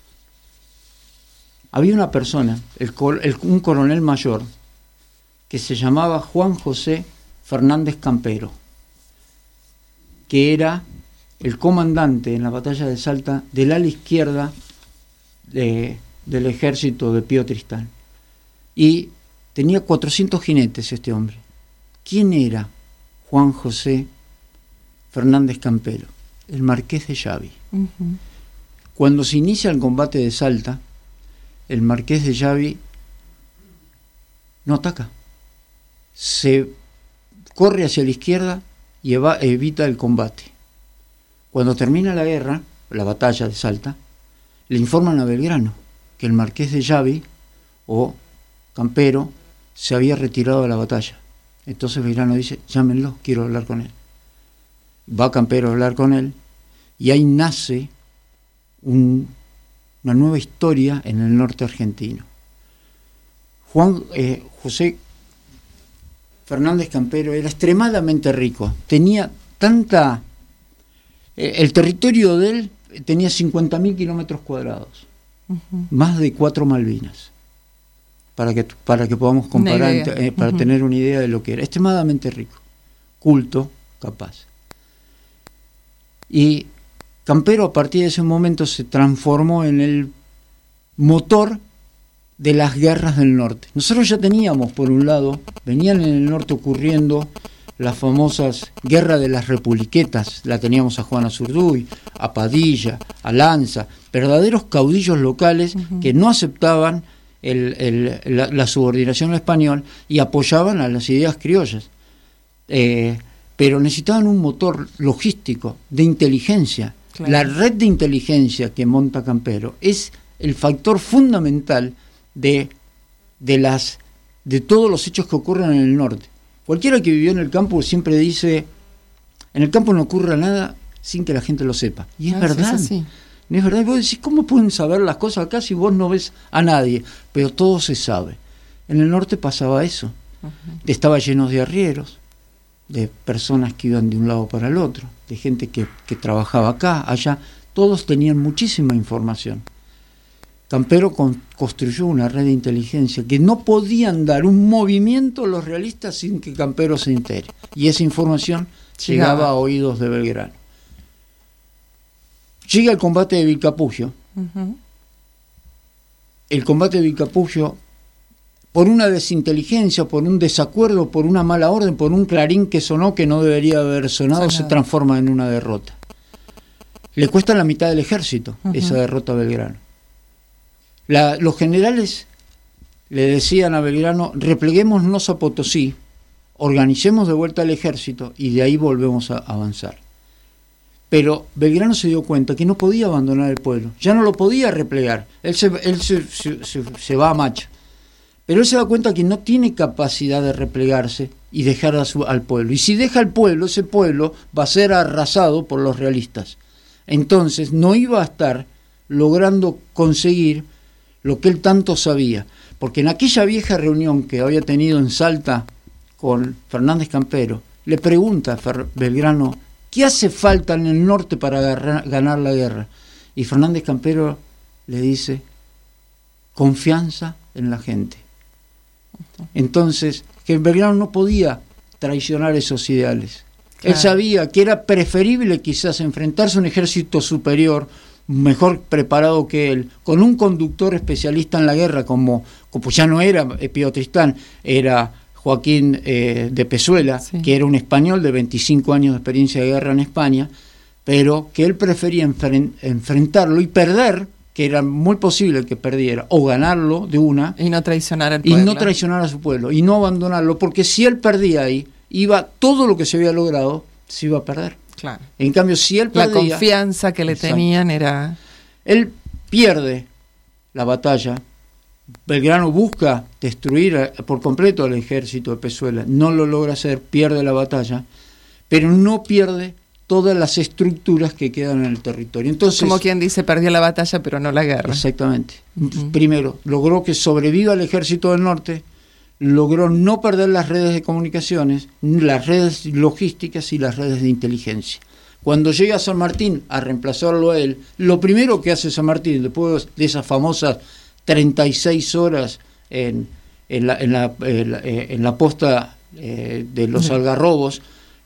Había una persona, un coronel mayor, que se llamaba Juan José Fernández Campero, que era el comandante en la batalla de Salta del ala izquierda del ejército de Pío Tristán. Y tenía 400 jinetes este hombre. ¿Quién era Juan José Fernández Campero? El marqués de Xavi. Cuando se inicia el combate de Salta, el marqués de Javi no ataca, se corre hacia la izquierda y evita el combate. Cuando termina la guerra, la batalla de Salta, le informan a Belgrano que el marqués de Javi o Campero se había retirado de la batalla. Entonces Belgrano dice, llámenlo, quiero hablar con él. Va Campero a hablar con él y ahí nace una nueva historia en el norte argentino. José Fernández Campero era extremadamente rico, tenía tanta... el territorio de él tenía 50.000 kilómetros cuadrados, más de 4 Malvinas, para que podamos comparar, para tener una idea de lo que era. Extremadamente rico, culto, capaz. Y Campero a partir de ese momento se transformó en el motor de las guerras del norte. Nosotros ya teníamos, por un lado, venían en el norte ocurriendo las famosas guerras de las republiquetas, la teníamos a Juan Azurduy, a Padilla, a Lanza, verdaderos caudillos locales que no aceptaban la subordinación al español y apoyaban a las ideas criollas. Pero necesitaban un motor logístico, de inteligencia. Claro. La red de inteligencia que monta Campero es el factor fundamental de todos los hechos que ocurren en el norte. Cualquiera que vivió en el campo siempre dice, en el campo no ocurre nada sin que la gente lo sepa. Y es verdad. Es así. Es verdad. Y vos decís, ¿cómo pueden saber las cosas acá si vos no ves a nadie? Pero todo se sabe. En el norte pasaba eso. Estaba lleno de arrieros, de personas que iban de un lado para el otro, de gente que trabajaba acá, allá. Todos tenían muchísima información. Campero construyó una red de inteligencia que no podían dar un movimiento los realistas sin que Campero se entere. Y esa información llegaba a oídos de Belgrano. Llega el combate de Vilcapugio. El combate de Vilcapugio, por una desinteligencia, por un desacuerdo, por una mala orden, por un clarín que sonó que no debería haber sonado, se transforma en una derrota. Le cuesta la mitad del ejército esa derrota a Belgrano. Los generales le decían a Belgrano, repleguémonos a Potosí, organicemos de vuelta el ejército y de ahí volvemos a avanzar. Pero Belgrano se dio cuenta que no podía abandonar el pueblo, ya no lo podía replegar, él se va a Macha, pero él se da cuenta que no tiene capacidad de replegarse y dejar al pueblo, y si deja al pueblo, ese pueblo va a ser arrasado por los realistas. Entonces no iba a estar logrando conseguir lo que él tanto sabía, porque en aquella vieja reunión que había tenido en Salta con Fernández Campero, le pregunta a Belgrano, ¿qué hace falta en el norte para ganar la guerra? Y Fernández Campero le dice, confianza en la gente. Entonces, que Belgrano no podía traicionar esos ideales. Claro. Él sabía que era preferible quizás enfrentarse a un ejército superior, mejor preparado que él, con un conductor especialista en la guerra, como ya no era Pío Tristán, era Joaquín de Pezuela, que era un español de 25 años de experiencia de guerra en España, pero que él prefería enfrentarlo y perder, que era muy posible que perdiera, o ganarlo de una, y no traicionar al pueblo. Y no traicionar a su pueblo, y no abandonarlo, porque si él perdía ahí, todo lo que se había logrado se iba a perder. Claro. En cambio, si él perdía, la confianza que le tenían era... Él pierde la batalla. Belgrano busca destruir por completo al ejército de Pezuela. No lo logra hacer, pierde la batalla, pero no pierde todas las estructuras que quedan en el territorio. Entonces, como quien dice, perdió la batalla, pero no la guerra. Exactamente. Primero, logró que sobreviva el ejército del norte, logró no perder las redes de comunicaciones, las redes logísticas y las redes de inteligencia. Cuando llega a San Martín a reemplazarlo a él, lo primero que hace San Martín, después de esas famosas 36 horas en la posta de los Algarrobos,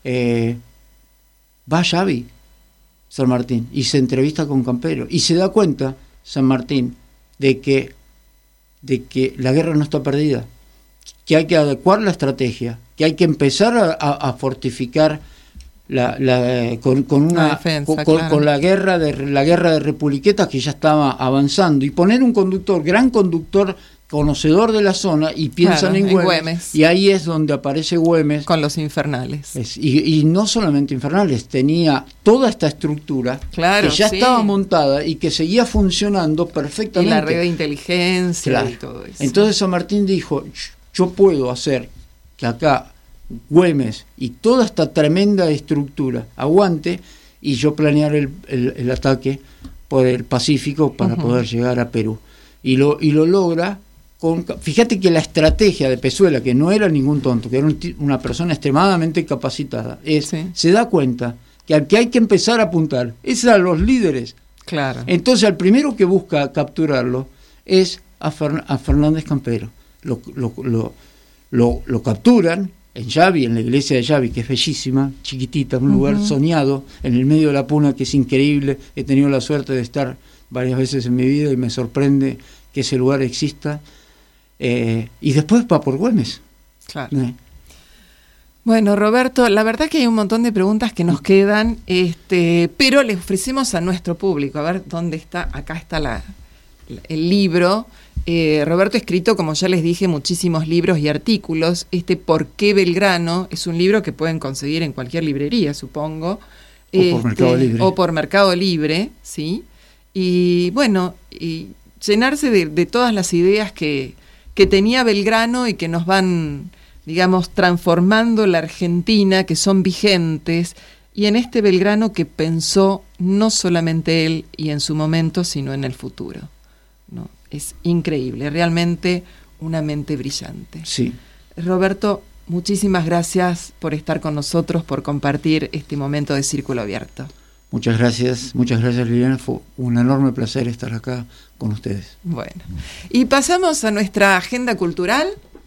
va a Javi, San Martín, y se entrevista con Campero, y se da cuenta, San Martín, de que la guerra no está perdida, que hay que adecuar la estrategia, que hay que empezar a fortificar con defensa, claro. Con la guerra de Republiquetas, que ya estaba avanzando, y poner un conductor, gran conductor, conocedor de la zona, y piensan en Güemes, y ahí es donde aparece Güemes con los infernales. Y no solamente infernales, tenía toda esta estructura, claro, que ya estaba montada y que seguía funcionando perfectamente. Y la red de inteligencia, claro, y todo eso. Entonces San Martín dijo, yo puedo hacer que acá Güemes y toda esta tremenda estructura aguante, y yo planear el ataque por el Pacífico para poder llegar a Perú. Y lo logra. Fíjate que la estrategia de Pezuela, que no era ningún tonto, que era una persona extremadamente capacitada, se da cuenta que al que hay que empezar a apuntar es a los líderes. Claro. Entonces al primero que busca capturarlo es a Fernández Campero. Lo capturan en Yavi, en la iglesia de Yavi, que es bellísima, chiquitita, un lugar soñado, en el medio de la puna, que es increíble. He tenido la suerte de estar varias veces en mi vida y me sorprende que ese lugar exista. Y después va por Güemes. Claro. Bueno, Roberto, la verdad que hay un montón de preguntas que nos quedan, pero les ofrecemos a nuestro público, a ver dónde está. Acá está el libro. Roberto ha escrito, como ya les dije, muchísimos libros y artículos. ¿Por qué Belgrano? Es un libro que pueden conseguir en cualquier librería, supongo. O por Mercado Libre. O por Mercado Libre, ¿sí? Y bueno, y llenarse de todas las ideas que tenía Belgrano y que nos van, digamos, transformando la Argentina, que son vigentes, y en este Belgrano que pensó no solamente él y en su momento, sino en el futuro, ¿no? Es increíble, realmente una mente brillante. Sí. Roberto, muchísimas gracias por estar con nosotros, por compartir este momento de Círculo Abierto. Muchas gracias Liliana, fue un enorme placer estar acá con ustedes. Bueno, y pasamos a nuestra agenda cultural.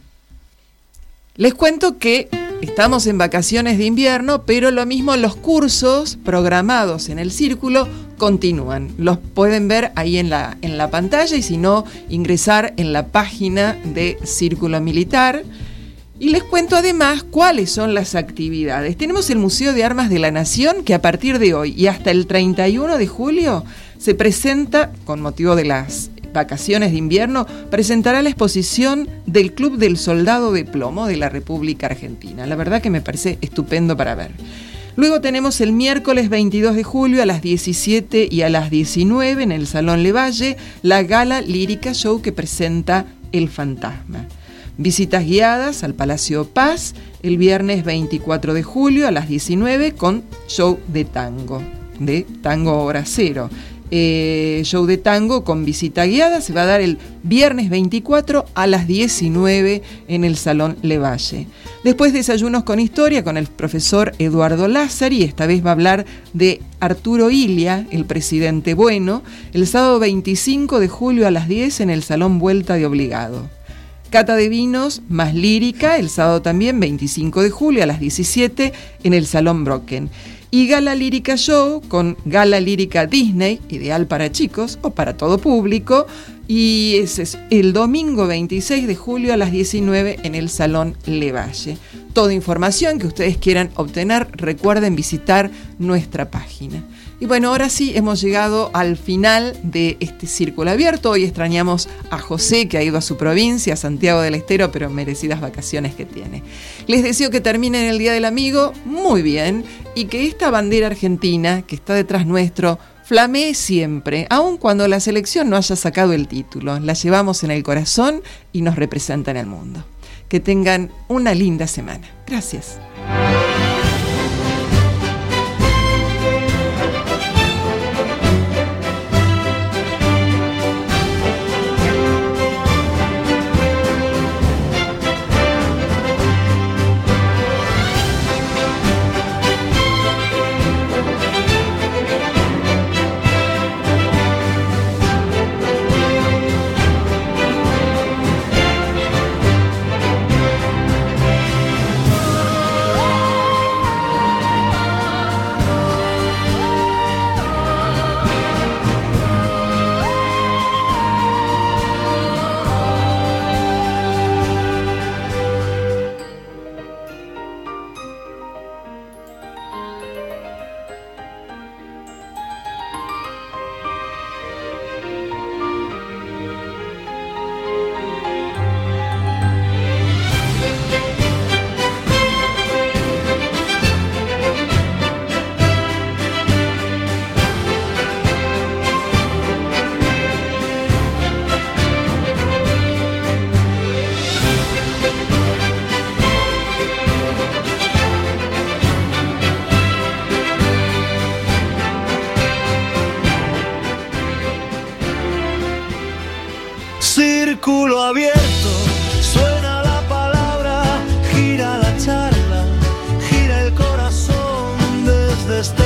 Les cuento que estamos en vacaciones de invierno, pero lo mismo los cursos programados en el Círculo continúan. Los pueden ver ahí en la pantalla, y si no, ingresar en la página de Círculo Militar. Y les cuento además cuáles son las actividades. Tenemos el Museo de Armas de la Nación, que a partir de hoy y hasta el 31 de julio se presenta, con motivo de las vacaciones de invierno, presentará la exposición del Club del Soldado de Plomo de la República Argentina. La verdad que me parece estupendo para ver. Luego tenemos el miércoles 22 de julio a las 17 y a las 19 en el Salón Levalle la Gala Lírica Show que presenta El Fantasma. Visitas guiadas al Palacio Paz el viernes 24 de julio a las 19 con show de tango Hora Cero. Show de tango con visita guiada se va a dar el viernes 24 a las 19 en el Salón Levalle. Después desayunos con historia con el profesor Eduardo Lázari, esta vez va a hablar de Arturo Illia, el presidente bueno, el sábado 25 de julio a las 10 en el Salón Vuelta de Obligado. Cata de vinos más lírica, el sábado también, 25 de julio a las 17 en el Salón Brocken. Y Gala Lírica Show con Gala Lírica Disney, ideal para chicos o para todo público. Y ese es el domingo 26 de julio a las 19 en el Salón Levalle. Toda información que ustedes quieran obtener, recuerden visitar nuestra página. Y bueno, ahora sí hemos llegado al final de este Círculo Abierto. Hoy extrañamos a José, que ha ido a su provincia, a Santiago del Estero, pero merecidas vacaciones que tiene. Les deseo que terminen el Día del Amigo muy bien y que esta bandera argentina que está detrás nuestro flamee siempre, aun cuando la selección no haya sacado el título. La llevamos en el corazón y nos representa en el mundo. Que tengan una linda semana. Gracias.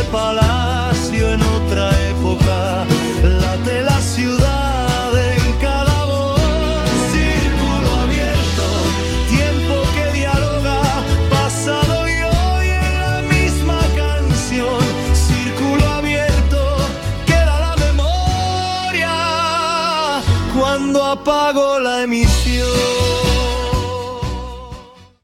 palacio en otra época, late la ciudad en cada voz. Círculo abierto, tiempo que dialoga, pasado y hoy en la misma canción. Círculo abierto, queda la memoria cuando apago la emisión.